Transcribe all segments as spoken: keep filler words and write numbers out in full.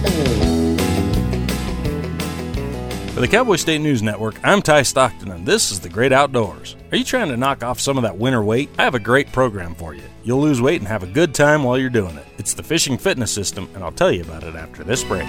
For the Cowboy State News Network, I'm Ty Stockton, and this is The Great Outdoors. Are you trying to knock off some of that winter weight? I have a great program for you. You'll lose weight and have a good time while you're doing it. It's the Fishing Fitness System, and I'll tell you about it after this break.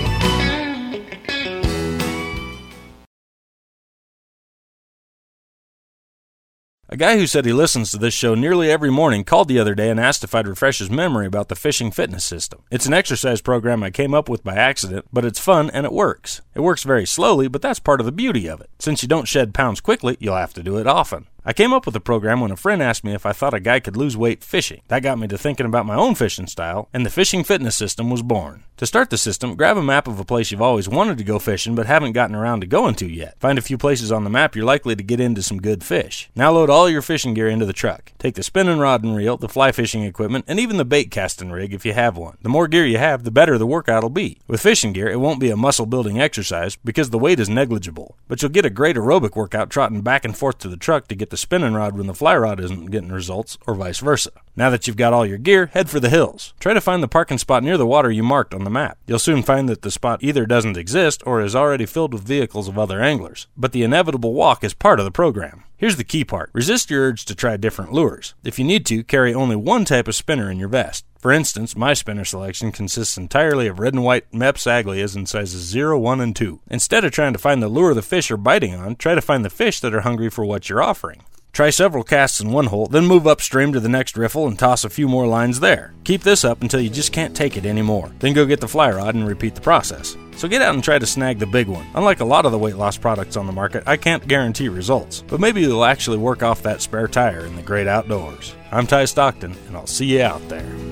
A guy who said he listens to this show nearly every morning called the other day and asked if I'd refresh his memory about the Fishing Fitness System. It's an exercise program I came up with by accident, but it's fun and it works. It works very slowly, but that's part of the beauty of it. Since you don't shed pounds quickly, you'll have to do it often. I came up with the program when a friend asked me if I thought a guy could lose weight fishing. That got me to thinking about my own fishing style, and the Fishing Fitness System was born. To start the system, grab a map of a place you've always wanted to go fishing but haven't gotten around to going to yet. Find a few places on the map you're likely to get into some good fish. Now load all your fishing gear into the truck. Take the spinning rod and reel, the fly fishing equipment, and even the bait casting rig if you have one. The more gear you have, the better the workout will be. With fishing gear, it won't be a muscle-building exercise because the weight is negligible, but you'll get a great aerobic workout trotting back and forth to the truck to get the spinning rod when the fly rod isn't getting results, or vice versa. Now that you've got all your gear, head for the hills. Try to find the parking spot near the water you marked on the map. You'll soon find that the spot either doesn't exist or is already filled with vehicles of other anglers. But the inevitable walk is part of the program. Here's the key part. Resist your urge to try different lures. If you need to, carry only one type of spinner in your vest. For instance, my spinner selection consists entirely of red and white Mepps Aglias in sizes zero, one, and two. Instead of trying to find the lure the fish are biting on, try to find the fish that are hungry for what you're offering. Try several casts in one hole, then move upstream to the next riffle and toss a few more lines there. Keep this up until you just can't take it anymore. Then go get the fly rod and repeat the process. So get out and try to snag the big one. Unlike a lot of the weight loss products on the market, I can't guarantee results, but maybe you'll actually work off that spare tire in the great outdoors. I'm Ty Stockton, and I'll see you out there.